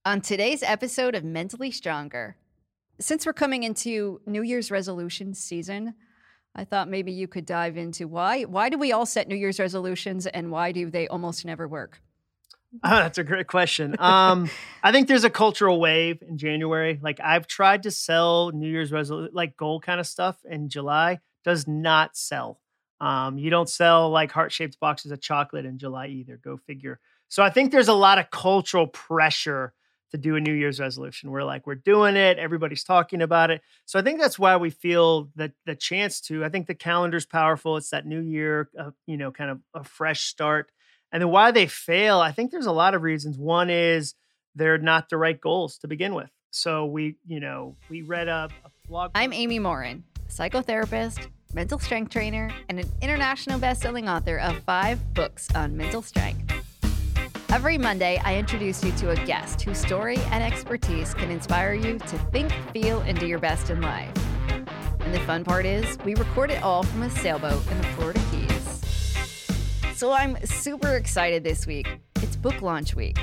On today's episode of Mentally Stronger. Since we're coming into New Year's resolution season, I thought maybe you could dive into why do we all set New Year's resolutions and why do they almost never work? That's a great question. I think there's a cultural wave in January. Like I've tried to sell New Year's resolution, like goal kind of stuff in July, does not sell. You don't sell like heart-shaped boxes of chocolate in July either. Go figure. So I think there's a lot of cultural pressure to do a New Year's resolution. We're doing it. Everybody's talking about it. So I think that's why we feel that the chance to. I think the calendar's powerful. It's that new year, kind of a fresh start. And then why they fail, I think there's a lot of reasons. One is they're not the right goals to begin with. So we read a blog. I'm Amy Morin, psychotherapist, mental strength trainer, and an international best-selling author of 5 books on mental strength. Every Monday, I introduce you to a guest whose story and expertise can inspire you to think, feel, and do your best in life. And the fun part is, we record it all from a sailboat in the Florida Keys. So I'm super excited this week. It's book launch week.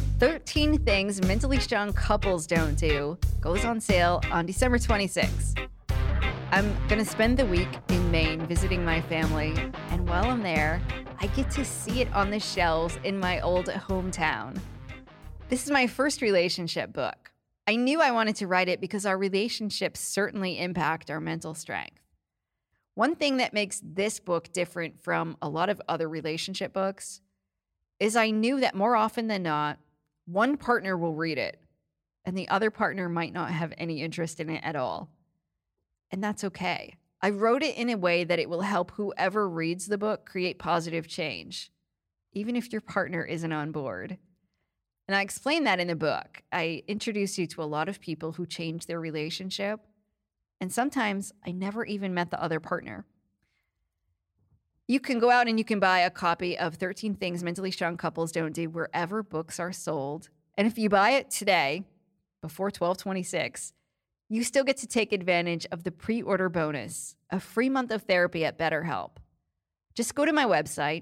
13 Things Mentally Strong Couples Don't Do goes on sale on December 26th. I'm going to spend the week in Maine visiting my family, and while I'm there, I get to see it on the shelves in my old hometown. This is my first relationship book. I knew I wanted to write it because our relationships certainly impact our mental strength. One thing that makes this book different from a lot of other relationship books is I knew that more often than not, one partner will read it, and the other partner might not have any interest in it at all. And that's okay. I wrote it in a way that it will help whoever reads the book create positive change, even if your partner isn't on board. And I explain that in the book. I introduce you to a lot of people who change their relationship, and sometimes I never even met the other partner. You can go out and you can buy a copy of 13 Things Mentally Strong Couples Don't Do wherever books are sold. And if you buy it today, before 12/26, you still get to take advantage of the pre-order bonus, a free month of therapy at BetterHelp. Just go to my website,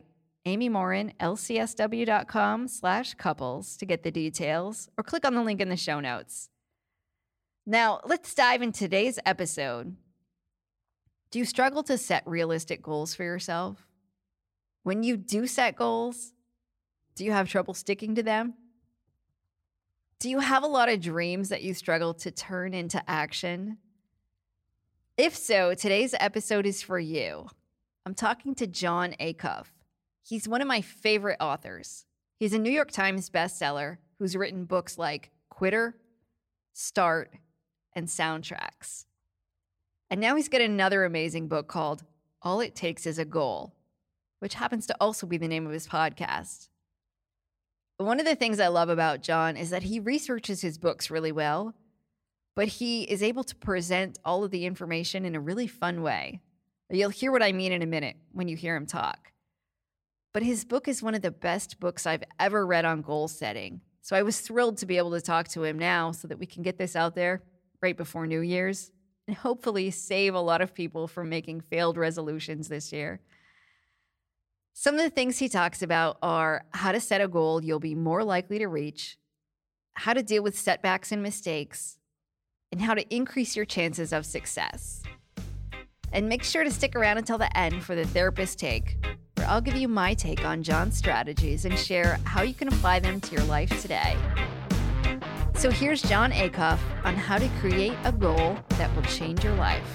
amymorinlcsw.com/couples to get the details, or click on the link in the show notes. Now, let's dive into today's episode. Do you struggle to set realistic goals for yourself? When you do set goals, do you have trouble sticking to them? Do you have a lot of dreams that you struggle to turn into action? If so, today's episode is for you. I'm talking to Jon Acuff. He's one of my favorite authors. He's a New York Times bestseller who's written books like Quitter, Start, and Soundtracks. And now he's got another amazing book called All It Takes Is a Goal, which happens to also be the name of his podcast. One of the things I love about Jon is that he researches his books really well, but he is able to present all of the information in a really fun way. You'll hear what I mean in a minute when you hear him talk. But his book is one of the best books I've ever read on goal setting. So I was thrilled to be able to talk to him now so that we can get this out there right before New Year's and hopefully save a lot of people from making failed resolutions this year. Some of the things he talks about are how to set a goal you'll be more likely to reach, how to deal with setbacks and mistakes, and how to increase your chances of success. And make sure to stick around until the end for the therapist take, where I'll give you my take on Jon's strategies and share how you can apply them to your life today. So here's Jon Acuff on how to create a goal that will change your life.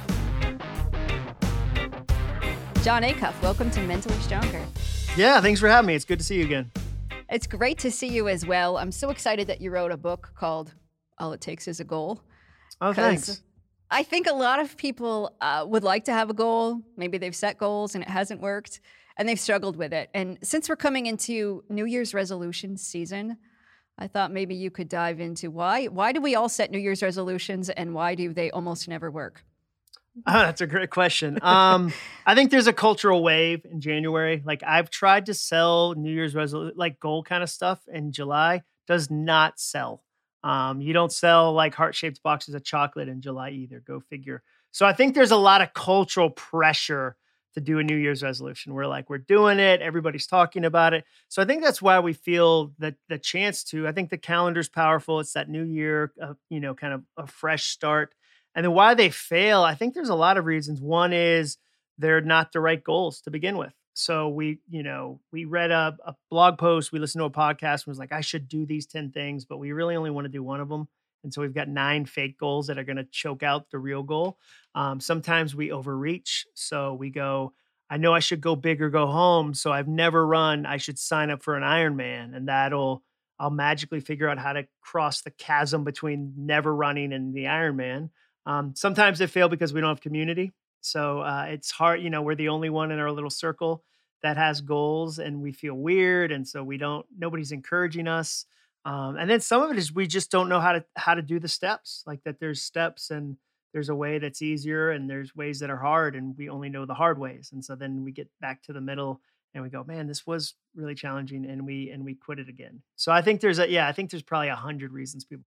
Jon Acuff, welcome to Mentally Stronger. Yeah, thanks for having me. It's good to see you again. It's great to see you as well. I'm so excited that you wrote a book called All It Takes Is a Goal. Oh, thanks. I think a lot of people would like to have a goal. Maybe they've set goals and it hasn't worked and they've struggled with it. And since we're coming into New Year's resolution season, I thought maybe you could dive into why do we all set New Year's resolutions and why do they almost never work? That's a great question. I think there's a cultural wave in January. Like I've tried to sell New Year's resolution, like goal kind of stuff in July, does not sell. You don't sell like heart-shaped boxes of chocolate in July either. Go figure. So I think there's a lot of cultural pressure to do a New Year's resolution. We're like, we're doing it. Everybody's talking about it. So I think that's why we feel that the chance to, I think the calendar's powerful. It's that new year, kind of a fresh start. And then why they fail, I think there's a lot of reasons. One is they're not the right goals to begin with. So we read a blog post, we listened to a podcast and was like, I should do these 10 things, but we really only want to do one of them. And so we've got 9 fake goals that are going to choke out the real goal. Sometimes we overreach. So we go, I know I should go big or go home. So I've never run. I should sign up for an Ironman, and I'll magically figure out how to cross the chasm between never running and the Ironman. Sometimes they fail because we don't have community. So it's hard, we're the only one in our little circle that has goals, and we feel weird. And so nobody's encouraging us. And then some of it is we just don't know how to do the steps, like that there's steps and there's a way that's easier and there's ways that are hard, and we only know the hard ways. And so then we get back to the middle and we go, man, this was really challenging, and we quit it again. So I think there's probably 100 reasons people.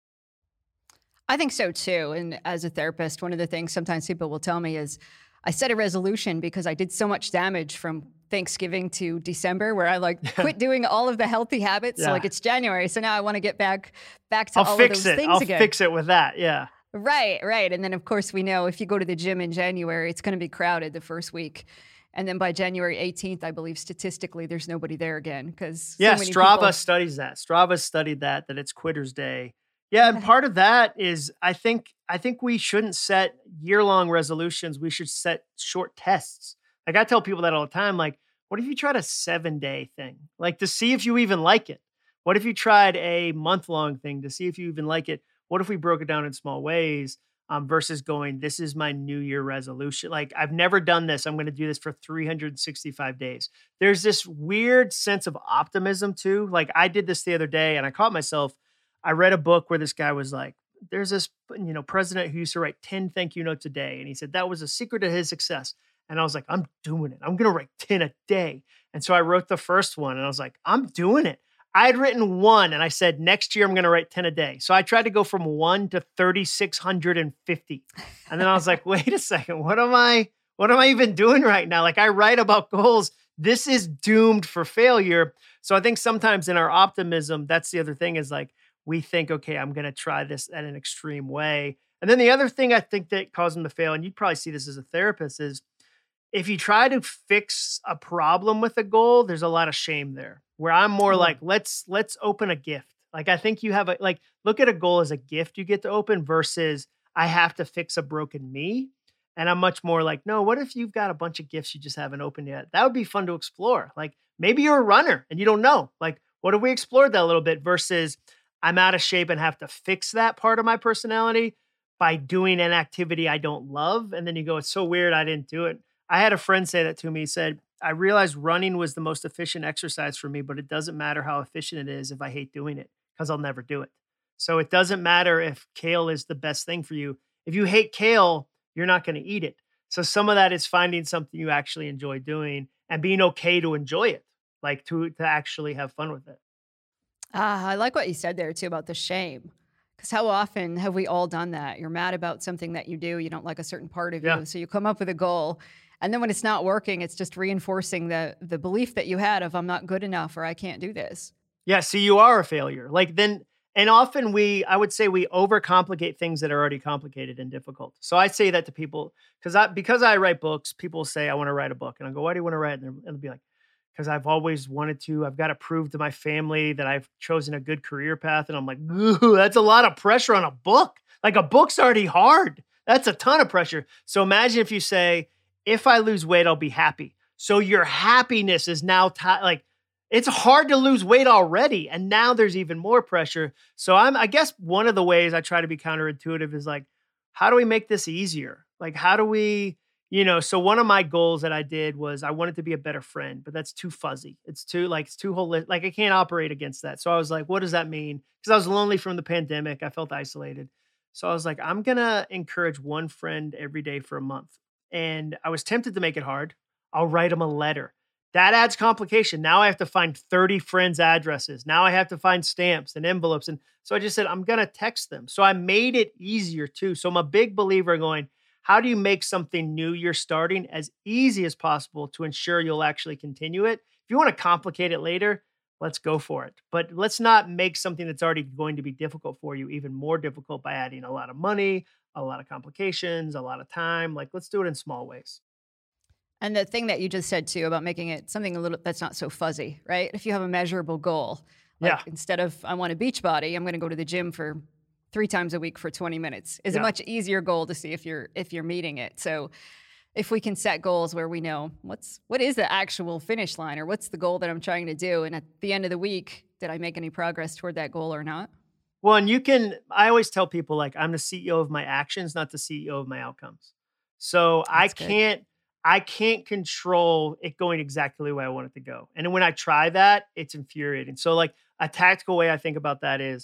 I think so too. And as a therapist, one of the things sometimes people will tell me is I set a resolution because I did so much damage from Thanksgiving to December, where I quit doing all of the healthy habits. So it's January. So now I want to get back to all of those things again. I'll fix it with that. Yeah. Right. And then of course we know if you go to the gym in January, it's going to be crowded the first week. And then by January 18th, I believe statistically there's nobody there again because Strava studies that. Strava studied that it's Quitter's Day. Yeah, and part of that is I think we shouldn't set year-long resolutions. We should set short tests. Like I tell people that all the time, like, what if you tried a 7-day thing? Like to see if you even like it. What if you tried a month-long thing to see if you even like it? What if we broke it down in small ways versus going, this is my New Year resolution. Like I've never done this. I'm going to do this for 365 days. There's this weird sense of optimism too. Like I did this the other day and I caught myself. I read a book where this guy was like, there's this, president who used to write 10 thank you notes a day. And he said that was a secret to his success. And I was like, I'm doing it. I'm going to write 10 a day. And so I wrote the first one and I was like, I'm doing it. I had written 1 and I said, next year I'm going to write 10 a day. So I tried to go from 1 to 3,650. And then I was like, wait a second, what am I even doing right now? Like I write about goals. This is doomed for failure. So I think sometimes in our optimism, that's the other thing is like, we think, okay, I'm going to try this at an extreme way. And then the other thing I think that caused them to fail, and you'd probably see this as a therapist, is if you try to fix a problem with a goal, there's a lot of shame there. Where I'm more like, let's open a gift. Like I think you have look at a goal as a gift you get to open versus I have to fix a broken me. And I'm much more like, no, what if you've got a bunch of gifts you just haven't opened yet? That would be fun to explore. Like maybe you're a runner and you don't know. Like, what if we explored that a little bit versus I'm out of shape and have to fix that part of my personality by doing an activity I don't love. And then you go, it's so weird I didn't do it. I had a friend say that to me. He said, I realized running was the most efficient exercise for me, but it doesn't matter how efficient it is if I hate doing it because I'll never do it. So it doesn't matter if kale is the best thing for you. If you hate kale, you're not going to eat it. So some of that is finding something you actually enjoy doing and being okay to enjoy it, like to actually have fun with it. I like what you said there too about the shame. Because how often have we all done that? You're mad about something that you do. You don't like a certain part of you. So you come up with a goal. And then when it's not working, it's just reinforcing the belief that you had of I'm not good enough or I can't do this. Yeah. So you are a failure. And often I would say we overcomplicate things that are already complicated and difficult. So I say that to people because I write books, people say, I want to write a book. And I go, why do you want to write? And they'll be like, because I've always wanted to. I've got to prove to my family that I've chosen a good career path. And I'm like, ooh, that's a lot of pressure on a book. Like a book's already hard. That's a ton of pressure. So imagine if you say, if I lose weight, I'll be happy. So your happiness is now it's hard to lose weight already. And now there's even more pressure. So I guess one of the ways I try to be counterintuitive is like, how do we make this easier? Like, how do we, so one of my goals that I did was I wanted to be a better friend, but that's too fuzzy. It's too holistic. Like I can't operate against that. So I was like, what does that mean? Because I was lonely from the pandemic. I felt isolated. So I was like, I'm going to encourage one friend every day for a month. And I was tempted to make it hard. I'll write them a letter. That adds complication. Now I have to find 30 friends' addresses. Now I have to find stamps and envelopes. And so I just said, I'm going to text them. So I made it easier too. So I'm a big believer in going, how do you make something new you're starting as easy as possible to ensure you'll actually continue it? If you want to complicate it later, let's go for it. But let's not make something that's already going to be difficult for you even more difficult by adding a lot of money, a lot of complications, a lot of time. Like, let's do it in small ways. And the thing that you just said too about making it something a little that's not so fuzzy, right? If you have a measurable goal, like Yeah. instead of I want a beach body, I'm going to go to the gym for 3 times a week for 20 minutes is a Yeah. much easier goal to see if you're meeting it. So if we can set goals where we know what is the actual finish line or what's the goal that I'm trying to do, and at the end of the week, did I make any progress toward that goal or not? Well, and I always tell people like I'm the CEO of my actions, not the CEO of my outcomes. So That's good. I can't control it going exactly the way I want it to go. And when I try that, it's infuriating. So like a tactical way I think about that is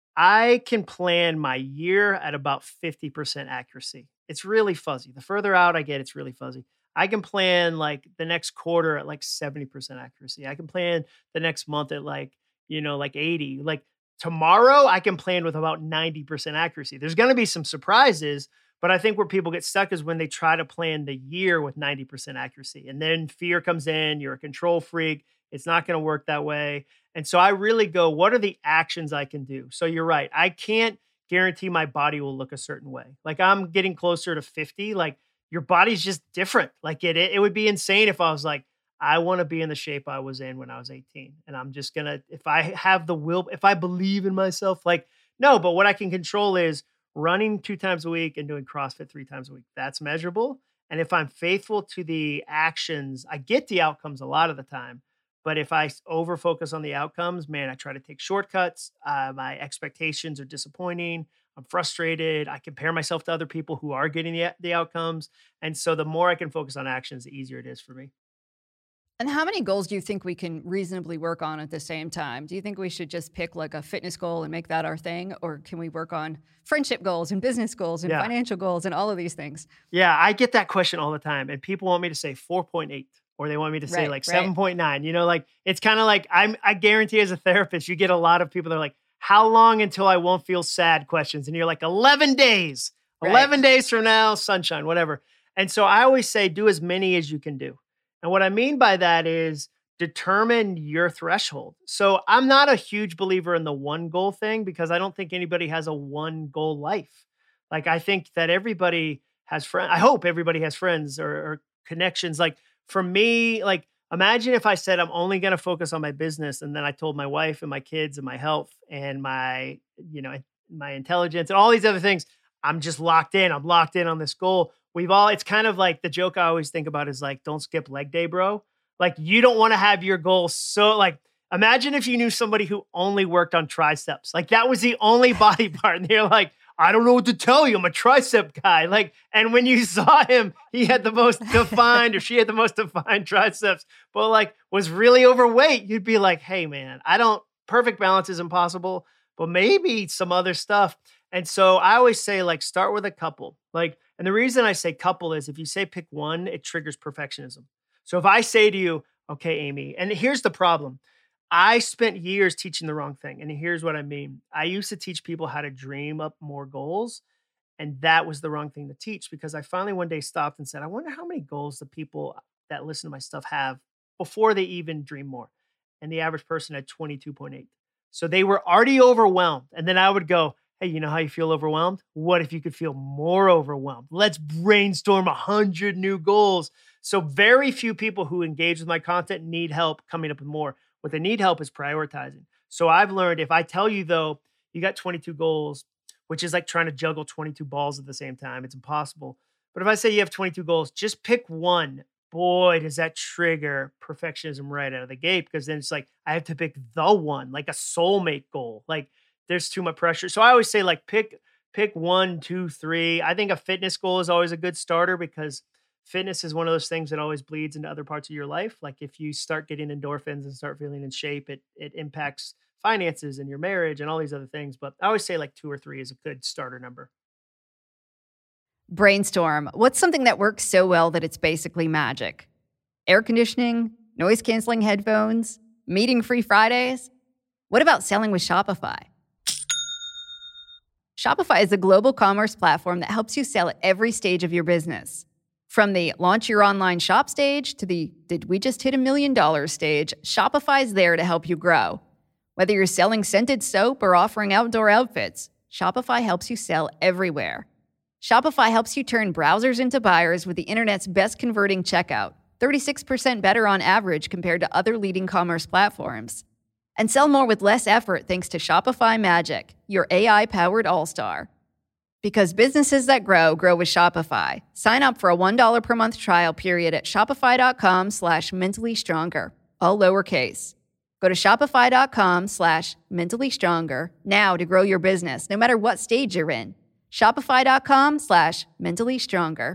I can plan my year at about 50% accuracy. It's really fuzzy. The further out I get, it's really fuzzy. I can plan like the next quarter at like 70% accuracy. I can plan the next month at like, like 80. Like tomorrow, I can plan with about 90% accuracy. There's going to be some surprises, but I think where people get stuck is when they try to plan the year with 90% accuracy. And then fear comes in, you're a control freak. It's not going to work that way. And so I really go, what are the actions I can do? So you're right. I can't guarantee my body will look a certain way. Like I'm getting closer to 50. Like your body's just different. Like it would be insane if I was like, I want to be in the shape I was in when I was 18. And I'm just going to, if I have the will, if I believe in myself, like, no, but what I can control is running 2 times a week and doing CrossFit 3 times a week. That's measurable. And if I'm faithful to the actions, I get the outcomes a lot of the time. But if I over focus on the outcomes, man, I try to take shortcuts. My expectations are disappointing. I'm frustrated. I compare myself to other people who are getting the outcomes. And so the more I can focus on actions, the easier it is for me. And how many goals do you think we can reasonably work on at the same time? Do you think we should just pick like a fitness goal and make that our thing? Or can we work on friendship goals and business goals and Yeah. financial goals and all of these things? Yeah. I get that question all the time. And people want me to say 4.8 or they want me to say like Right. 7.9. Like it's kind of like I guarantee as a therapist, you get a lot of people that are like, how long until I won't feel sad questions? And you're like, 11 days, Right. 11 days from now, sunshine, whatever. And so I always say, do as many as you can do. And what I mean by that is determine your threshold. So I'm not a huge believer in the one goal thing because I don't think anybody has a one goal life. Like I think that everybody has friends. I hope everybody has friends or connections. Like for me, like imagine if I said I'm only going to focus on my business and then I told my wife and my kids and my health and my intelligence and all these other things, I'm just locked in. I'm locked in on this goal. It's kind of like the joke I always think about is like, don't skip leg day, bro. Like you don't want to have your goal. So like, imagine if you knew somebody who only worked on triceps, like that was the only body part. And they're like, I don't know what to tell you. I'm a tricep guy. Like, and when you saw him, he had the most defined or she had the most defined triceps, but like was really overweight. You'd be like, hey man, perfect balance is impossible, but maybe some other stuff. And so I always say like, start with a couple. Like, and the reason I say couple is if you say pick one, it triggers perfectionism. So if I say to you, okay, Amy, and here's the problem. I spent years teaching the wrong thing. And here's what I mean. I used to teach people how to dream up more goals. And that was the wrong thing to teach because I finally one day stopped and said, I wonder how many goals the people that listen to my stuff have before they even dream more. And the average person had 22.8. So they were already overwhelmed. And then I would go, hey, you know how you feel overwhelmed? What if you could feel more overwhelmed? Let's brainstorm 100 new goals. So very few people who engage with my content need help coming up with more. What they need help is prioritizing. So I've learned if I tell you though, you got 22 goals, which is like trying to juggle 22 balls at the same time. It's impossible. But if I say you have 22 goals, just pick one. Boy, does that trigger perfectionism right out of the gate because then it's like, I have to pick the one, like a soulmate goal. Like there's too much pressure. So I always say like pick 1, 2, 3. I think a fitness goal is always a good starter because fitness is one of those things that always bleeds into other parts of your life. Like if you start getting endorphins and start feeling in shape, it impacts finances and your marriage and all these other things. But I always say like 2 or 3 is a good starter number. Brainstorm. What's something that works so well that it's basically magic? Air conditioning, noise canceling headphones, meeting free Fridays? What about selling with Shopify? Shopify is a global commerce platform that helps you sell at every stage of your business. From the launch your online shop stage to the did we just hit $1 million stage, Shopify's there to help you grow. Whether you're selling scented soap or offering outdoor outfits, Shopify helps you sell everywhere. Shopify helps you turn browsers into buyers with the internet's best converting checkout, 36% better on average compared to other leading commerce platforms. And sell more with less effort thanks to Shopify Magic, your AI-powered all-star. Because businesses that grow, grow with Shopify. Sign up for a $1 per month trial period at shopify.com/mentallyStronger, all lowercase. Go to shopify.com/mentallyStronger now to grow your business, no matter what stage you're in. Shopify.com/mentallyStronger.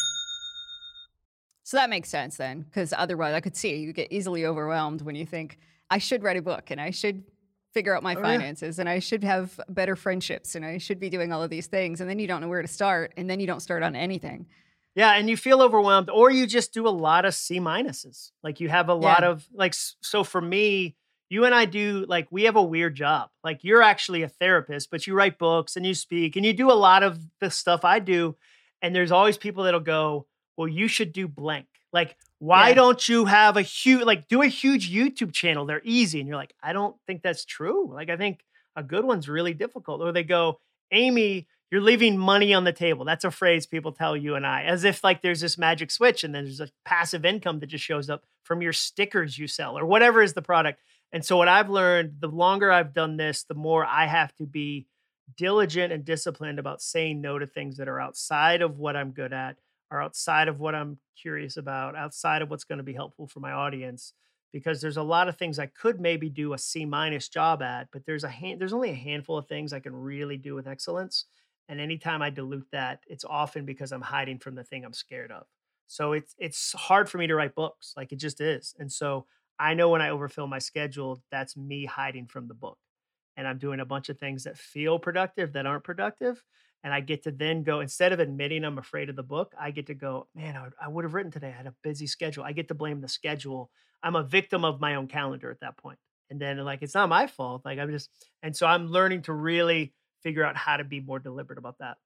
So that makes sense then, because otherwise I could see you get easily overwhelmed when you think, I should write a book and I should figure out my finances and I should have better friendships and I should be doing all of these things. And then you don't know where to start and then you don't start on anything. Yeah. And you feel overwhelmed or you just do a lot of C minuses. Like you have a lot of like, so for me, you and I do like, we have a weird job. Like you're actually a therapist, but you write books and you speak and you do a lot of the stuff I do. And there's always people that'll go, well, you should do blank. Like, why don't you have a huge, like do a huge YouTube channel? They're easy. And you're like, I don't think that's true. Like, I think a good one's really difficult. Or they go, Amy, you're leaving money on the table. That's a phrase people tell you and I, as if like there's this magic switch and then there's a passive income that just shows up from your stickers you sell or whatever is the product. And so what I've learned, the longer I've done this, the more I have to be diligent and disciplined about saying no to things that are outside of what I'm good at, are outside of what I'm curious about, outside of what's going to be helpful for my audience, because there's a lot of things I could maybe do a C- job at, but there's only a handful of things I can really do with excellence. And anytime I dilute that, it's often because I'm hiding from the thing I'm scared of. So it's hard for me to write books, like it just is. And so I know when I overfill my schedule, that's me hiding from the book. And I'm doing a bunch of things that feel productive that aren't productive. And I get to then go, instead of admitting I'm afraid of the book, I get to go, man, I would have written today. I had a busy schedule. I get to blame the schedule. I'm a victim of my own calendar at that point. And then like, it's not my fault. Like and so I'm learning to really figure out how to be more deliberate about that.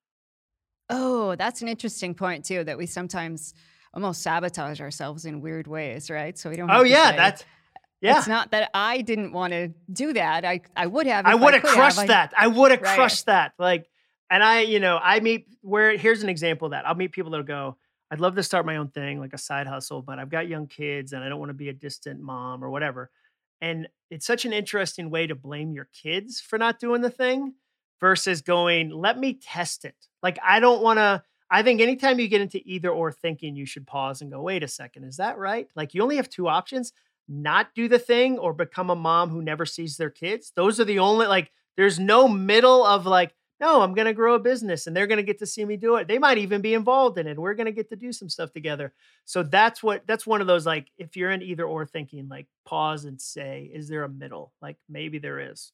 Oh, that's an interesting point too, that we sometimes almost sabotage ourselves in weird ways, right? So we don't have to say, it's not that I didn't want to do that. I would have. I would have crushed that. I would have crushed that. Like, and I meet here's an example of that. I'll meet people that'll go, I'd love to start my own thing, like a side hustle, but I've got young kids and I don't want to be a distant mom or whatever. And it's such an interesting way to blame your kids for not doing the thing versus going, let me test it. Like, I think anytime you get into either or thinking, you should pause and go, wait a second, is that right? Like you only have two options, not do the thing or become a mom who never sees their kids. Those are the only, like, there's no middle of like, no, I'm going to grow a business and they're going to get to see me do it. They might even be involved in it. We're going to get to do some stuff together. So that's one of those, like, if you're in either or thinking, like, pause and say, is there a middle? Like maybe there is.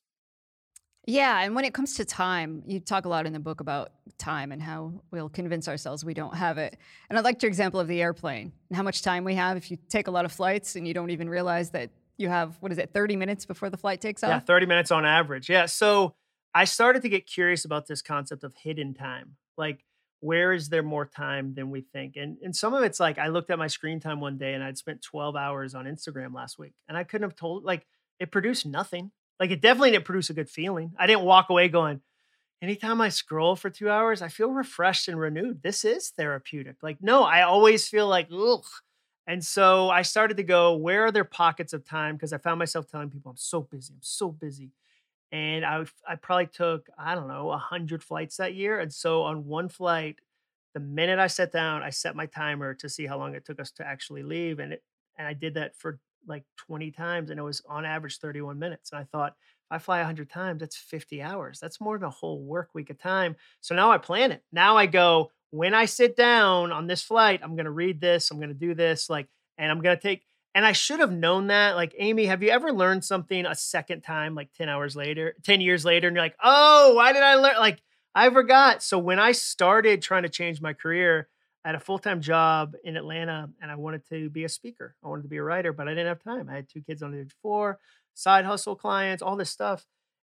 Yeah. And when it comes to time, you talk a lot in the book about time and how we'll convince ourselves we don't have it. And I liked your example of the airplane and how much time we have. If you take a lot of flights and you don't even realize that you have, 30 minutes before the flight takes off? Yeah, 30 minutes on average. Yeah. So I started to get curious about this concept of hidden time. Like, where is there more time than we think? And some of it's like, I looked at my screen time one day and I'd spent 12 hours on Instagram last week. And I couldn't have told, like, it produced nothing. Like, it definitely didn't produce a good feeling. I didn't walk away going, anytime I scroll for 2 hours, I feel refreshed and renewed. This is therapeutic. Like, no, I always feel like, ugh. And so I started to go, where are there pockets of time? Because I found myself telling people, I'm so busy. I'm so busy. And I probably took, I don't know, 100 flights that year. And so on one flight, the minute I sat down, I set my timer to see how long it took us to actually leave. And I did that for like 20 times. And it was on average 31 minutes. And I thought, if I fly 100 times, that's 50 hours. That's more than a whole work week of time. So now I plan it. Now I go, when I sit down on this flight, I'm going to read this. I'm going to do this. Like, and I'm going to take, and I should have known that. Like, Amy, have you ever learned something a second time, like 10 years later, and you're like, oh, why did I learn? Like, I forgot. So when I started trying to change my career, I had a full-time job in Atlanta and I wanted to be a speaker. I wanted to be a writer, but I didn't have time. I had 2 kids under the age of 4, side hustle clients, all this stuff.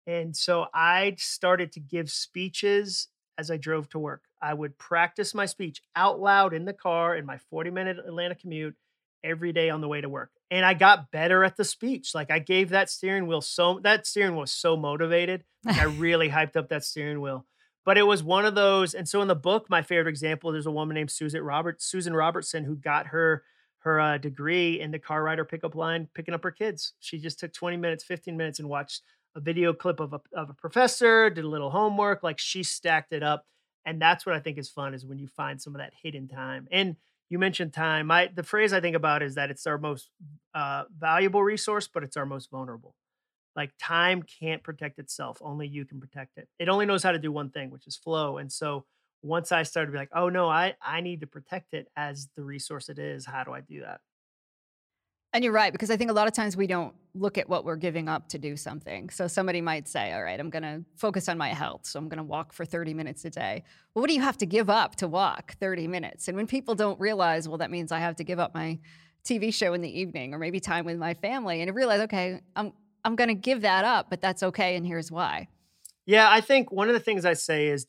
And so I started to give speeches as I drove to work. I would practice my speech out loud in the car in my 40-minute Atlanta commute every day on the way to work. And I got better at the speech. Like I gave that steering wheel was so motivated. Like I really hyped up that steering wheel. But it was one of those. And so in the book, my favorite example, there's a woman named Susan Robertson, who got her degree in the car rider pickup line, picking up her kids. She just took 20 minutes, 15 minutes and watched a video clip of a professor, did a little homework, like she stacked it up. And that's what I think is fun, is when you find some of that hidden time. And you mentioned time. The phrase I think about is that it's our most valuable resource, but it's our most vulnerable. Like time can't protect itself. Only you can protect it. It only knows how to do one thing, which is flow. And so once I started to be like, oh no, I need to protect it as the resource it is. How do I do that? And you're right, because I think a lot of times we don't look at what we're giving up to do something. So somebody might say, all right, I'm going to focus on my health. So I'm going to walk for 30 minutes a day. Well, what do you have to give up to walk 30 minutes? And when people don't realize, well, that means I have to give up my TV show in the evening or maybe time with my family, and I realize, okay, I'm going to give that up, but that's okay. And here's why. Yeah, I think one of the things I say is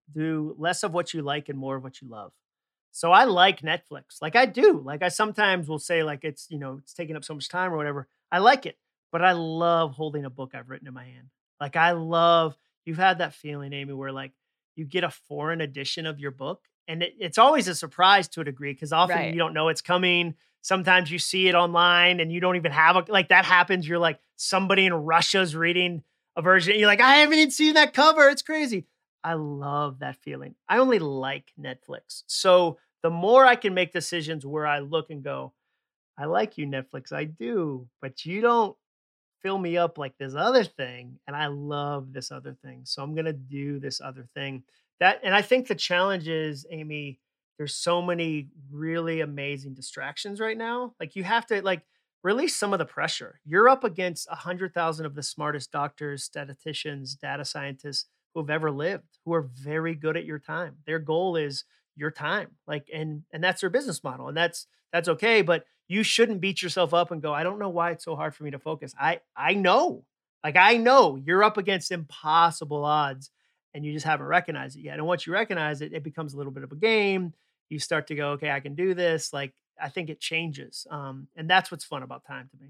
do less of what you like and more of what you love. So I like Netflix. Like I do. Like I sometimes will say like it's taking up so much time or whatever. I like it, but I love holding a book I've written in my hand. Like I love you've had that feeling, Amy, where like you get a foreign edition of your book and it's always a surprise to a degree because often Right. you don't know it's coming. Sometimes you see it online and you don't even have like that happens. You're like somebody in Russia's reading a version. You're like, I haven't even seen that cover. It's crazy. I love that feeling. I only like Netflix. So the more I can make decisions where I look and go, I like you, Netflix. I do, but you don't fill me up like this other thing. And I love this other thing. So I'm going to do this other thing. And I think the challenge is, Amy, there's so many really amazing distractions right now. Like you have to like release some of the pressure. You're up against 100,000 of the smartest doctors, statisticians, data scientists who have ever lived, who are very good at your time. Their goal is your time. Like, and that's their business model. And that's okay. But you shouldn't beat yourself up and go, I don't know why it's so hard for me to focus. I know. Like I know you're up against impossible odds and you just haven't recognized it yet. And once you recognize it, it becomes a little bit of a game. You start to go, okay, I can do this. Like I think it changes. And that's what's fun about time to me.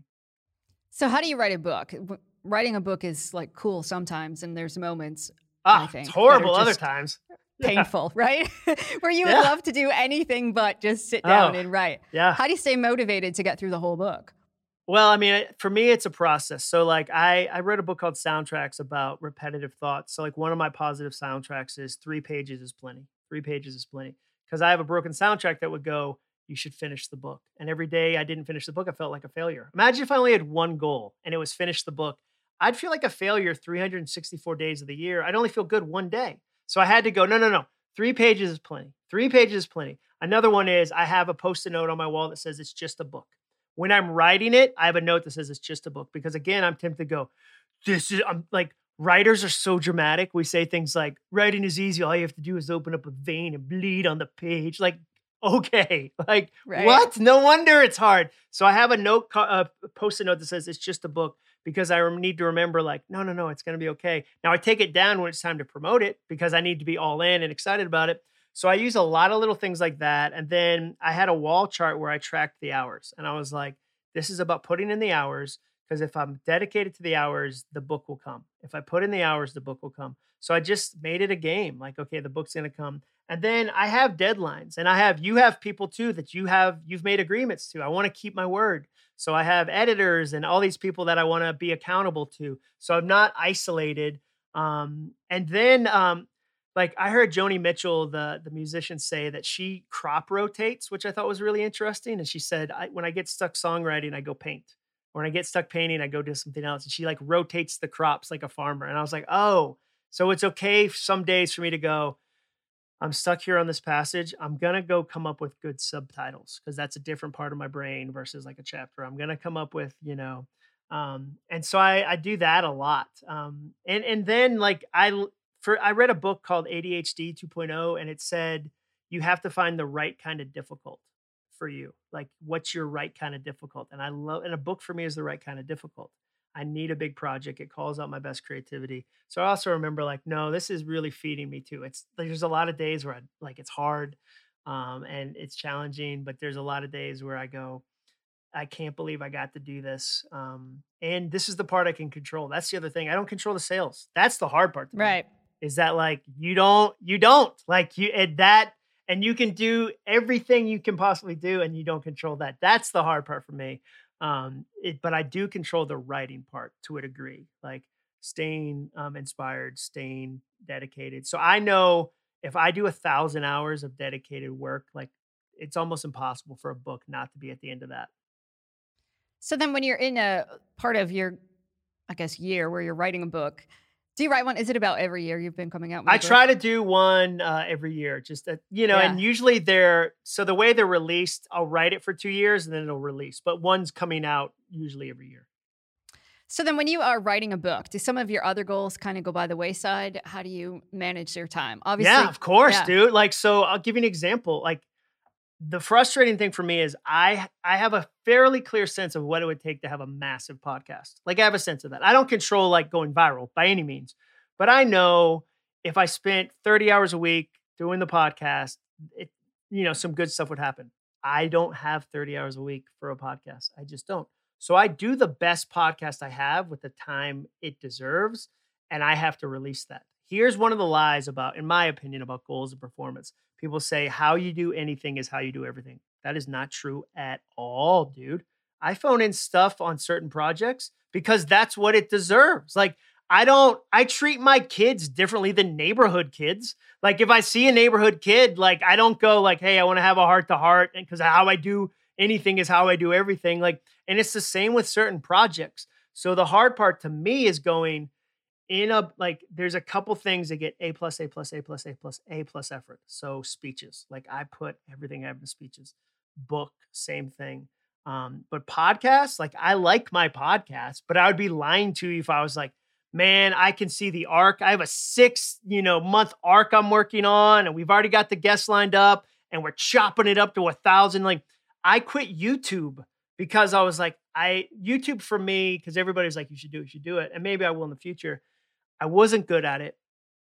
So how do you write a book? Writing a book is like cool sometimes, and there's moments, I It's think, that are horrible other just times. Yeah. painful, right? Where you would Yeah. love to do anything but just sit down Oh, and write. yeah. How do you stay motivated to get through the whole book? Well, I mean, for me, it's a process. So, like, I read a book called Soundtracks about repetitive thoughts. So, like, one of my positive soundtracks is 3 pages is plenty. 3 pages is plenty. Because I have a broken soundtrack that would go, you should finish the book. And every day I didn't finish the book, I felt like a failure. Imagine if I only had one goal and it was finish the book. I'd feel like a failure 364 days of the year. I'd only feel good one day. So I had to go, no, no, no. 3 pages is plenty. 3 pages is plenty. Another one is I have a post-it note on my wall that says it's just a book. When I'm writing it, I have a note that says it's just a book because again, I'm tempted to go, I'm like, writers are so dramatic. We say things like, writing is easy. All you have to do is open up a vein and bleed on the page. Like, okay, like Right. what? No wonder it's hard. So I have a note, post-it note that says it's just a book because I need to remember like, no, no, no, it's going to be okay. Now I take it down when it's time to promote it because I need to be all in and excited about it. So I use a lot of little things like that. And then I had a wall chart where I tracked the hours. And I was like, this is about putting in the hours because if I'm dedicated to the hours, the book will come. If I put in the hours, the book will come. So I just made it a game. Like, okay, the book's going to come. And then I have deadlines and you have people too that you've made agreements to. I want to keep my word. So I have editors and all these people that I want to be accountable to. So I'm not isolated. And then like I heard Joni Mitchell, the musician, say that she crop rotates, which I thought was really interesting. And she said, when I get stuck songwriting, I go paint. When I get stuck painting, I go do something else. And she like rotates the crops like a farmer. And I was like, oh, so it's okay some days for me to go, I'm stuck here on this passage. I'm going to go come up with good subtitles because that's a different part of my brain versus like a chapter. I'm going to come up with, and so I do that a lot. And then like I read a book called ADHD 2.0 and it said you have to find the right kind of difficult for you. Like what's your right kind of difficult? And and a book for me is the right kind of difficult. I need a big project. It calls out my best creativity. So I also remember like, no, this is really feeding me too. It's like, there's a lot of days where it's hard, and it's challenging, but there's a lot of days where I go, I can't believe I got to do this. And this is the part I can control. That's the other thing. I don't control the sales. That's the hard part to me, Right. is that like, you don't like you and that, and you can do everything you can possibly do and you don't control that. That's the hard part for me. But I do control the writing part to a degree, like staying inspired, staying dedicated. So I know if I do 1,000 hours of dedicated work, like it's almost impossible for a book not to be at the end of that. So then when you're in a part of your, I guess, year where you're writing a book, do you write one? Is it about every year you've been coming out with a I book? try to do one every year, just that, and usually so the way they're released, I'll write it for 2 years and then it'll release, but one's coming out usually every year. So then when you are writing a book, do some of your other goals kind of go by the wayside? How do you manage your time? Obviously. Yeah, of course, dude. Like, so I'll give you an example. Like, the frustrating thing for me is I have a fairly clear sense of what it would take to have a massive podcast. Like, I have a sense of that. I don't control like going viral by any means, but I know if I spent 30 hours a week doing the podcast, some good stuff would happen. I don't have 30 hours a week for a podcast. I just don't. So I do the best podcast I have with the time it deserves, and I have to release that. Here's one of the lies in my opinion, about goals and performance. People say how you do anything is how you do everything. That is not true at all, dude. I phone in stuff on certain projects because that's what it deserves. Like, I treat my kids differently than neighborhood kids. Like, if I see a neighborhood kid, like, I don't go like, hey, I want to have a heart to heart, and because how I do anything is how I do everything. Like, and it's the same with certain projects. So the hard part to me is going, there's a couple things that get A+, A+, A+, A+, A+ effort. So speeches, like I put everything I have in speeches. Book, same thing. But podcasts, like I like my podcast, but I would be lying to you if I was like, man, I can see the arc. I have a 6-month arc I'm working on, and we've already got the guests lined up, and we're chopping it up to 1,000. Like, I quit YouTube because I was like, YouTube for me, because everybody's like, you should do it. And maybe I will in the future. I wasn't good at it.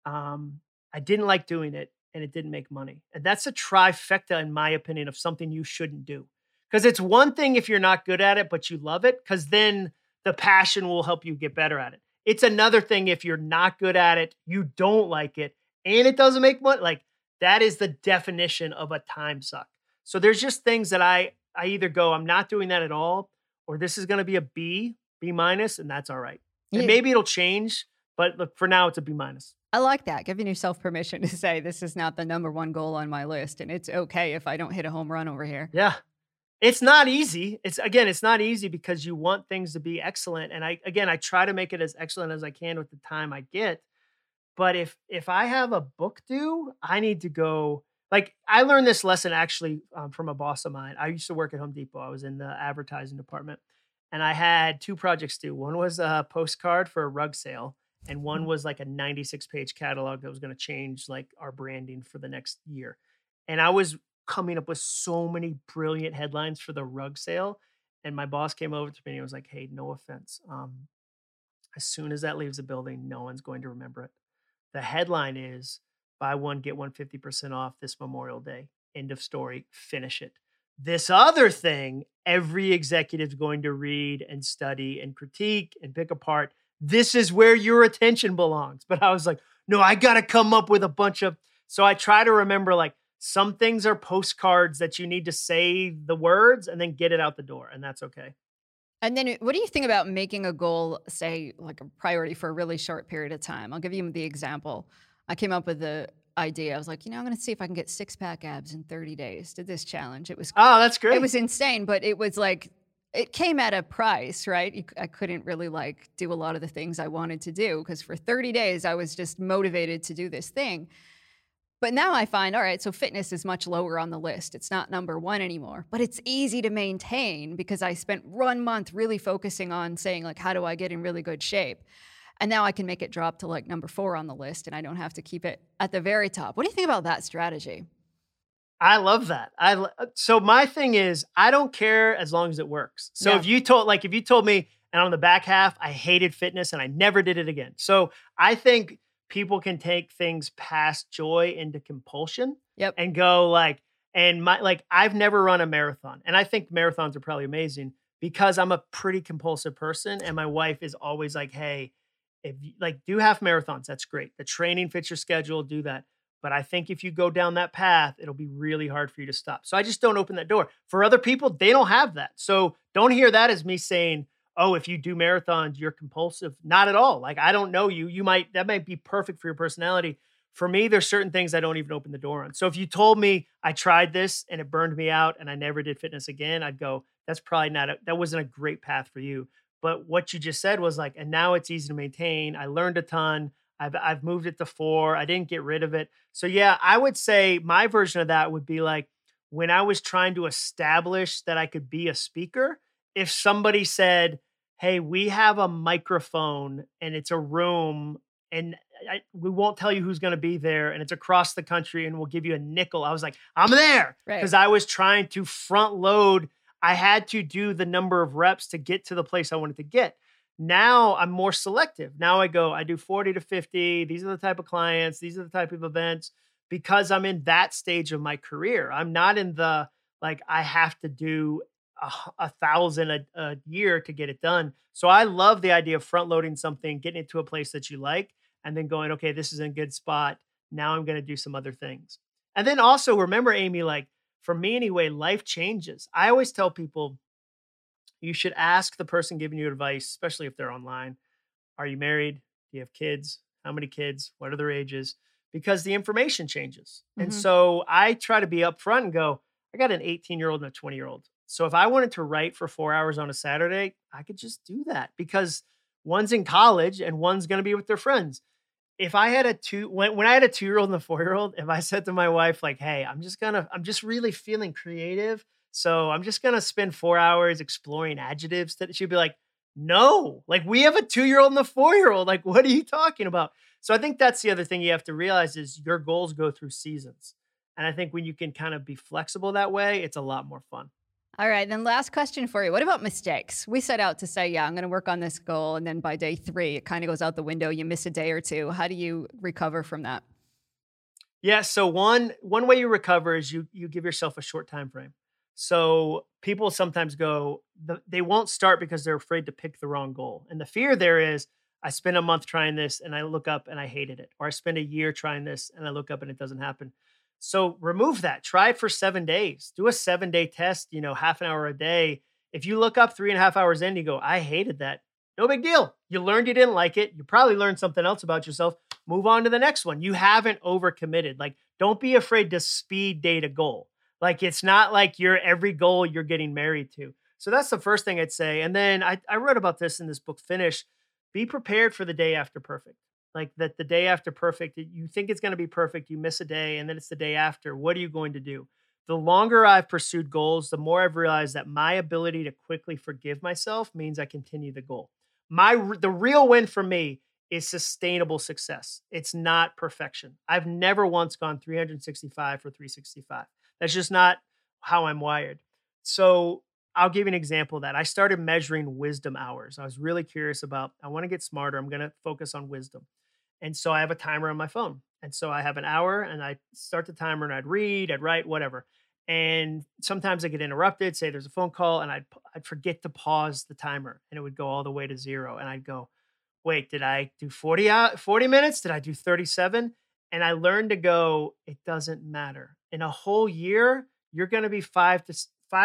I didn't like doing it, and it didn't make money. And that's a trifecta, in my opinion, of something you shouldn't do. Because it's one thing if you're not good at it, but you love it, because then the passion will help you get better at it. It's another thing if you're not good at it, you don't like it, and it doesn't make money. Like, that is the definition of a time suck. So there's just things that I either go, I'm not doing that at all, or this is going to be a B-, and that's all right. And maybe it'll change. But look, for now, it's a B-. I like that. Giving yourself permission to say this is not the number one goal on my list, and it's okay if I don't hit a home run over here. Yeah. It's not easy. It's not easy because you want things to be excellent. And I try to make it as excellent as I can with the time I get. But if I have a book due, I need to go. Like, I learned this lesson actually from a boss of mine. I used to work at Home Depot. I was in the advertising department, and I had 2 projects due. One was a postcard for a rug sale, and one was like a 96-page catalog that was going to change like our branding for the next year. And I was coming up with so many brilliant headlines for the rug sale. And my boss came over to me and he was like, hey, no offense. As soon as that leaves the building, no one's going to remember it. The headline is buy one, get one 50% off this Memorial Day. End of story. Finish it. This other thing, every executive's going to read and study and critique and pick apart. This is where your attention belongs. But I was like, no, I got to come up with a bunch of. So I try to remember, like, some things are postcards that you need to say the words and then get it out the door. And that's okay. And then what do you think about making a goal, say, like a priority for a really short period of time? I'll give you the example. I came up with the idea. I was like, I'm going to see if I can get 6-pack abs in 30 days. Did this challenge. It was, oh, that's great. It was insane, but it was like, it came at a price, right? I couldn't really like do a lot of the things I wanted to do because for 30 days I was just motivated to do this thing. But now I find, all right, so fitness is much lower on the list. It's not number one anymore, but it's easy to maintain because I spent 1 month really focusing on saying, like, how do I get in really good shape? And now I can make it drop to like number 4 on the list and I don't have to keep it at the very top. What do you think about that strategy? I love that. So my thing is, I don't care as long as it works. So if you told me, And on the back half, I hated fitness and I never did it again. So I think people can take things past joy into compulsion Yep. and go like, and my, like, I've never run a marathon. And I think marathons are probably amazing because I'm a pretty compulsive person. And my wife is always like, hey, if you like do half marathons, that's great. The training fits your schedule, do that. But I think if you go down that path, it'll be really hard for you to stop. So I just don't open that door. For other people, they don't have that. So don't hear that as me saying, oh, if you do marathons, you're compulsive. Not at all. Like, I don't know you. That might be perfect for your personality. For me, there's certain things I don't even open the door on. So if you told me I tried this and it burned me out and I never did fitness again, I'd go, that's probably that wasn't a great path for you. But what you just said was like, and now it's easy to maintain. I learned a ton. I've moved it to 4. I didn't get rid of it. So yeah, I would say my version of that would be like when I was trying to establish that I could be a speaker, if somebody said, hey, we have a microphone and it's a room and we won't tell you who's going to be there and it's across the country and we'll give you a nickel. I was like, I'm there because I was trying to front load. I had to do the number of reps to get to the place I wanted to get. Now I'm more selective. Now I do 40 to 50. These are the type of clients. These are the type of events because I'm in that stage of my career. I'm not in the, like, I have to do 1,000 a year to get it done. So I love the idea of front loading something, getting it to a place that you like, and then going, okay, this is in a good spot. Now I'm going to do some other things. And then also remember, Amy, like for me anyway, life changes. I always tell people, you should ask the person giving you advice, especially if they're online. Are you married? Do you have kids? How many kids? What are their ages? Because the information changes. Mm-hmm. And so I try to be upfront and go, I got an 18-year-old and a 20-year-old. So if I wanted to write for 4 hours on a Saturday, I could just do that because one's in college and one's going to be with their friends. If I had when I had a 2-year-old and a 4-year-old, if I said to my wife, like, hey, I'm just really feeling creative. So I'm just going to spend 4 hours exploring adjectives, that she'd be like, no, like we have a 2-year-old and a 4-year-old. Like, what are you talking about? So I think that's the other thing you have to realize is your goals go through seasons. And I think when you can kind of be flexible that way, it's a lot more fun. All right. Then last question for you. What about mistakes? We set out to say, yeah, I'm going to work on this goal. And then by day 3, it kind of goes out the window. You miss a day or two. How do you recover from that? Yeah. So one way you recover is you give yourself a short time frame. So people sometimes they won't start because they're afraid to pick the wrong goal. And the fear there is, I spent a month trying this and I look up and I hated it. Or I spend a year trying this and I look up and it doesn't happen. So remove that. Try it for 7 days. Do a 7-day test, half an hour a day. If you look up 3.5 hours in, you go, I hated that. No big deal. You learned you didn't like it. You probably learned something else about yourself. Move on to the next one. You haven't overcommitted. Like, don't be afraid to speed date a goal. Like, it's not like every goal you're getting married to. So that's the first thing I'd say. And then I wrote about this in this book, Finish. Be prepared for the day after perfect. Like that the day after perfect, you think it's going to be perfect. You miss a day and then it's the day after. What are you going to do? The longer I've pursued goals, the more I've realized that my ability to quickly forgive myself means I continue the goal. The real win for me is sustainable success. It's not perfection. I've never once gone 365 for 365. That's just not how I'm wired. So I'll give you an example of that. I started measuring wisdom hours. I was really curious I want to get smarter. I'm going to focus on wisdom. And so I have a timer on my phone. And so I have an hour and I start the timer and I'd read, I'd write, whatever. And sometimes I get interrupted, say there's a phone call, and I'd forget to pause the timer and it would go all the way to 0. And I'd go, wait, did I do 40 minutes? Did I do 37? And I learned to go, it doesn't matter. In a whole year, you're going to be 5 to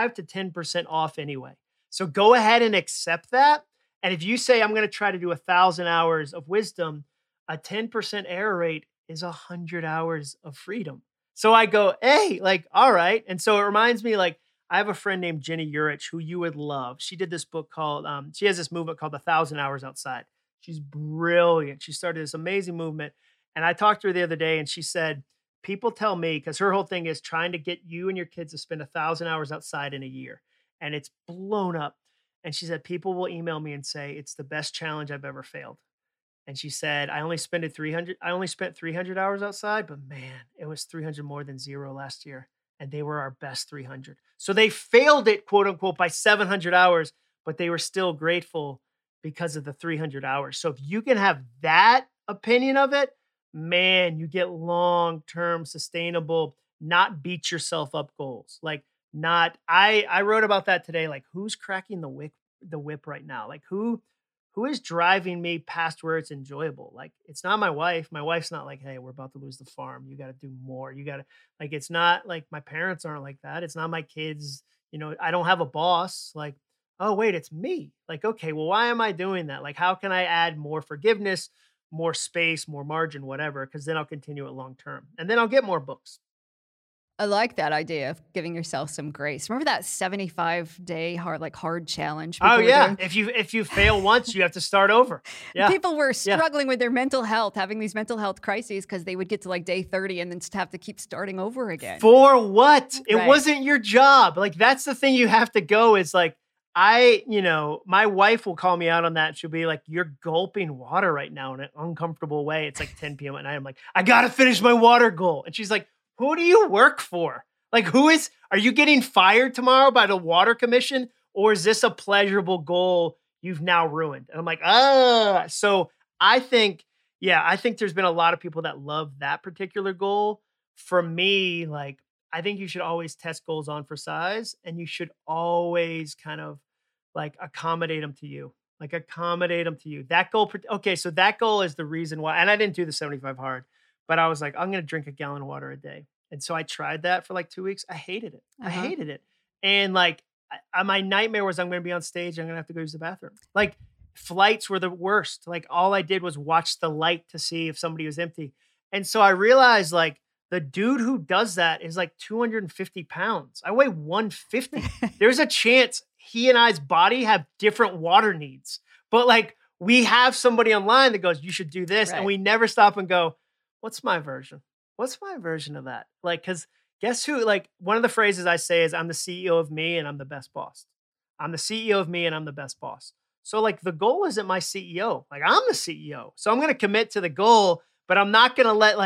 10% off anyway. So go ahead and accept that. And if you say, I'm going to try to do 1,000 hours of wisdom, a 10% error rate is 100 hours of freedom. So I go, hey, like, all right. And so it reminds me, like, I have a friend named Jenny Urich who you would love. She did this book called, she has this movement called 1,000 Hours Outside. She's brilliant. She started this amazing movement. And I talked to her the other day and she said, people tell me, because her whole thing is trying to get you and your kids to spend 1,000 hours outside in a year. And it's blown up. And she said, people will email me and say, it's the best challenge I've ever failed. And she said, I only spent 300 hours outside, but man, it was 300 more than 0 last year. And they were our best 300. So they failed it, quote unquote, by 700 hours, but they were still grateful because of the 300 hours. So if you can have that opinion of it, man, you get long-term sustainable, not beat yourself up goals. Like not, I wrote about that today. Like who's cracking the whip right now? Like who is driving me past where it's enjoyable? Like it's not my wife. My wife's not like, hey, we're about to lose the farm. You got to do more. You got to like, it's not like my parents aren't like that. It's not my kids. You know, I don't have a boss. Like, oh, wait, it's me. Like, okay, well, why am I doing that? Like, how can I add more forgiveness, more space, more margin, whatever? Because then I'll continue it long term. And then I'll get more books. I like that idea of giving yourself some grace. Remember that 75-day hard challenge? Oh yeah. If you fail once, you have to start over. Yeah. People were struggling with their mental health, having these mental health crises because they would get to like day 30 and then have to keep starting over again. For what? It wasn't your job. Like that's the thing you have to go is like, my wife will call me out on that. She'll be like, you're gulping water right now in an uncomfortable way. It's like 10 p.m. at night. I'm like, I got to finish my water goal. And she's like, who do you work for? Like, are you getting fired tomorrow by the water commission? Or is this a pleasurable goal you've now ruined? And I'm like, so I think there's been a lot of people that love that particular goal. For me, like, I think you should always test goals on for size and you should always kind of like accommodate them to you. That goal. Okay. So that goal is the reason why, and I didn't do the 75 hard. But I was like, I'm going to drink a gallon of water a day. And so I tried that for like 2 weeks. I hated it. I hated it. And like my nightmare was I'm going to be on stage. I'm going to have to go use the bathroom. Like flights were the worst. Like all I did was watch the light to see if somebody was empty. And so I realized like the dude who does that is like 250 pounds. I weigh 150. There's a chance he and I's body have different water needs. But like we have somebody online that goes, you should do this. Right. And we never stop and go, what's my version? What's my version of that? Like, because guess who? Like, one of the phrases I say is, I'm the CEO of me and I'm the best boss. I'm the CEO of me and I'm the best boss. So, like, the goal isn't my CEO. Like, I'm the CEO. So, I'm going to commit to the goal, but I'm not going to let,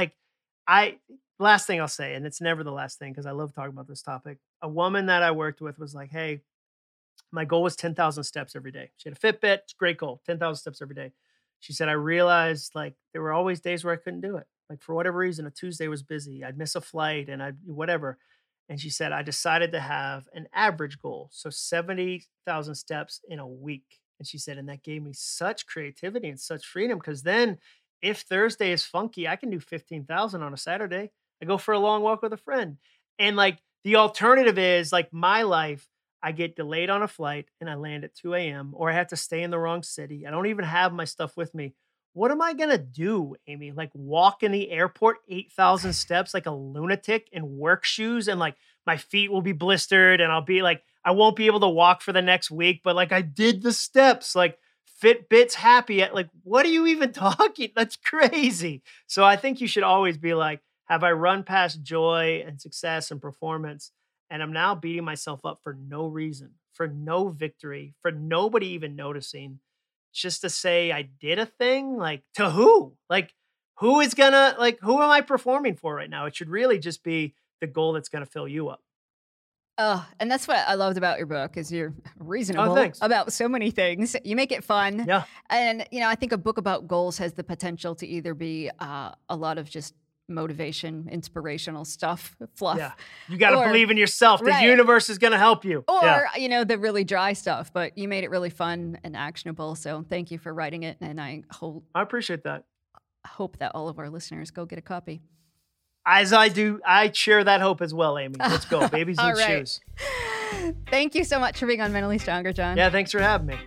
last thing I'll say, and it's never the last thing because I love talking about this topic. A woman that I worked with was like, hey, my goal was 10,000 steps every day. She had a Fitbit. It's a great goal, 10,000 steps every day. She said, I realized, like, there were always days where I couldn't do it. Like for whatever reason, a Tuesday was busy. I'd miss a flight and whatever. And she said, I decided to have an average goal. So 70,000 steps in a week. And she said, and that gave me such creativity and such freedom. Because then if Thursday is funky, I can do 15,000 on a Saturday. I go for a long walk with a friend. And like the alternative is like my life, I get delayed on a flight and I land at 2 a.m. or I have to stay in the wrong city. I don't even have my stuff with me. What am I going to do, Amy? Like walk in the airport 8,000 steps like a lunatic in work shoes and like my feet will be blistered and I'll be like, I won't be able to walk for the next week, but like I did the steps, like Fitbit's happy at like, what are you even talking? That's crazy. So I think you should always be like, have I run past joy and success and performance? And I'm now beating myself up for no reason, for no victory, for nobody even noticing. Just to say I did a thing, like to who? Like who is gonna, like who am I performing for right now? It should really just be the goal that's gonna fill you up. Oh, and that's what I loved about your book is you're reasonable about so many things. You make it fun. Yeah. And, I think a book about goals has the potential to either be a lot of just motivation, inspirational stuff, fluff. Yeah. You got to believe in yourself. The universe is going to help you. Or, the really dry stuff, but you made it really fun and actionable. So thank you for writing it. And I appreciate that. Hope that all of our listeners go get a copy. As I do, I share that hope as well, Amy. Let's go. Babies need shoes. Thank you so much for being on Mentally Stronger, John. Yeah, thanks for having me.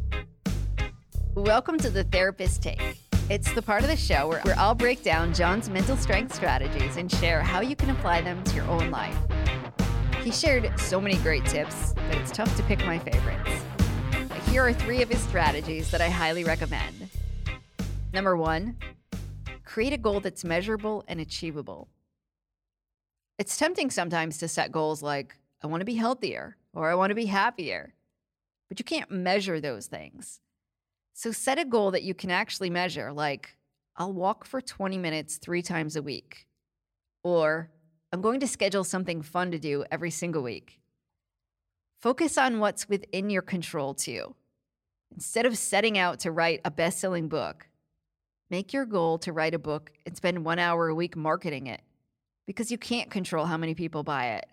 Welcome to The Therapist Take. It's the part of the show where I'll break down John's mental strength strategies and share how you can apply them to your own life. He shared so many great tips that it's tough to pick my favorites. But here are 3 of his strategies that I highly recommend. Number 1, create a goal that's measurable and achievable. It's tempting sometimes to set goals like, I want to be healthier or I want to be happier, but you can't measure those things. So set a goal that you can actually measure, like I'll walk for 20 minutes 3 times a week, or I'm going to schedule something fun to do every single week. Focus on what's within your control too. Instead of setting out to write a best-selling book, make your goal to write a book and spend 1 hour a week marketing it, because you can't control how many people buy it.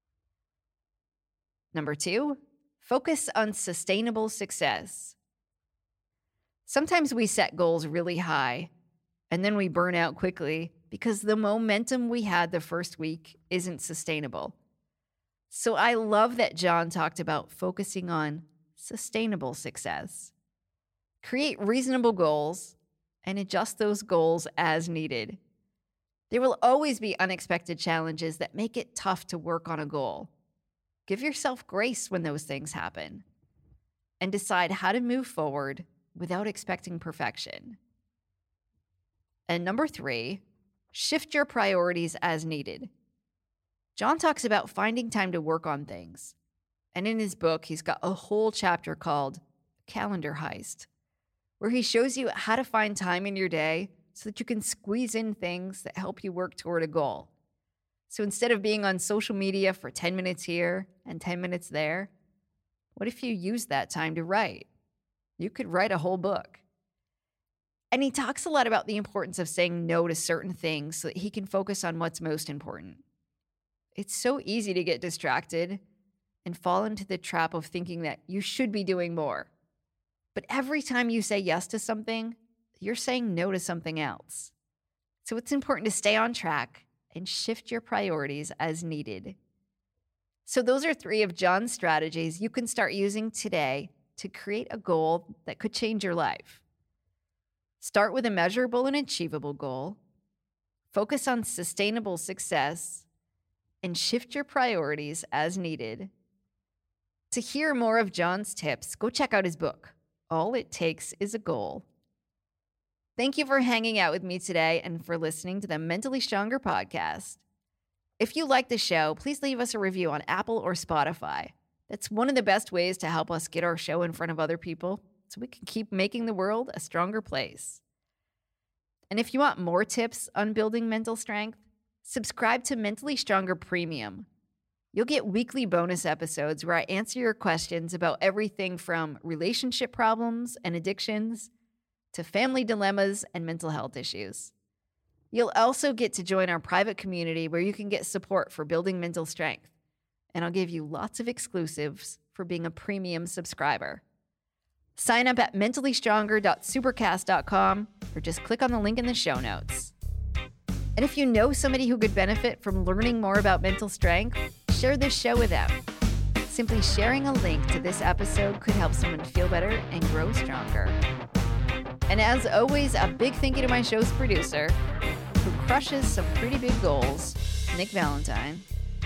Number 2, focus on sustainable success. Sometimes we set goals really high, and then we burn out quickly because the momentum we had the first week isn't sustainable. So I love that John talked about focusing on sustainable success. Create reasonable goals and adjust those goals as needed. There will always be unexpected challenges that make it tough to work on a goal. Give yourself grace when those things happen, and decide how to move forward without expecting perfection. And number 3, shift your priorities as needed. John talks about finding time to work on things. And in his book, he's got a whole chapter called Calendar Heist, where he shows you how to find time in your day so that you can squeeze in things that help you work toward a goal. So instead of being on social media for 10 minutes here and 10 minutes there, what if you use that time to write? You could write a whole book. And he talks a lot about the importance of saying no to certain things so that he can focus on what's most important. It's so easy to get distracted and fall into the trap of thinking that you should be doing more. But every time you say yes to something, you're saying no to something else. So it's important to stay on track and shift your priorities as needed. So those are 3 of John's strategies you can start using today to create a goal that could change your life. Start with a measurable and achievable goal, focus on sustainable success, and shift your priorities as needed. To hear more of John's tips, go check out his book, All It Takes Is a Goal. Thank you for hanging out with me today and for listening to the Mentally Stronger podcast. If you like the show, please leave us a review on Apple or Spotify. That's one of the best ways to help us get our show in front of other people so we can keep making the world a stronger place. And if you want more tips on building mental strength, subscribe to Mentally Stronger Premium. You'll get weekly bonus episodes where I answer your questions about everything from relationship problems and addictions to family dilemmas and mental health issues. You'll also get to join our private community where you can get support for building mental strength. And I'll give you lots of exclusives for being a premium subscriber. Sign up at mentallystronger.supercast.com or just click on the link in the show notes. And if you know somebody who could benefit from learning more about mental strength, share this show with them. Simply sharing a link to this episode could help someone feel better and grow stronger. And as always, a big thank you to my show's producer, who crushes some pretty big goals, Nick Valentine.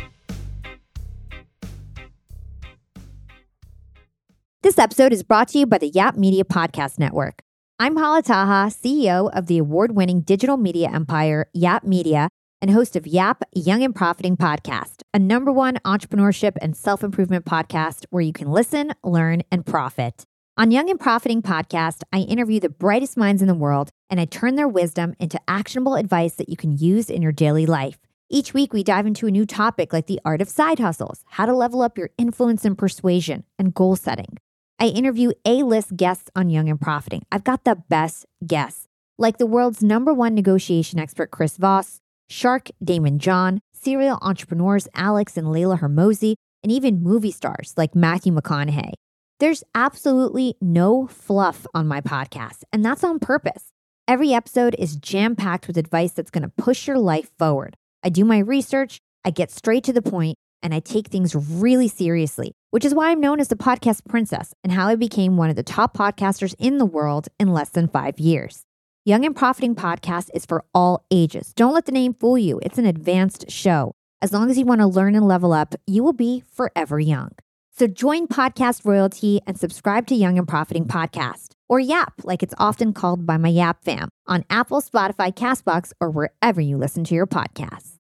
This episode is brought to you by the Yap Media Podcast Network. I'm Hala Taha, CEO of the award-winning digital media empire, Yap Media, and host of Yap Young and Profiting Podcast, a #1 entrepreneurship and self-improvement podcast where you can listen, learn, and profit. On Young and Profiting Podcast, I interview the brightest minds in the world, and I turn their wisdom into actionable advice that you can use in your daily life. Each week, we dive into a new topic like the art of side hustles, how to level up your influence and persuasion, and goal setting. I interview A-list guests on Young and Profiting. I've got the best guests, like the world's #1 negotiation expert, Chris Voss, Shark Damon John, serial entrepreneurs Alex and Layla Hermosi, and even movie stars like Matthew McConaughey. There's absolutely no fluff on my podcast, and that's on purpose. Every episode is jam-packed with advice that's going to push your life forward. I do my research, I get straight to the point, and I take things really seriously, which is why I'm known as the podcast princess and how I became one of the top podcasters in the world in less than 5 years. Young and Profiting Podcast is for all ages. Don't let the name fool you. It's an advanced show. As long as you want to learn and level up, you will be forever young. So join podcast royalty and subscribe to Young and Profiting Podcast, or YAP, like it's often called by my YAP fam, on Apple, Spotify, CastBox, or wherever you listen to your podcasts.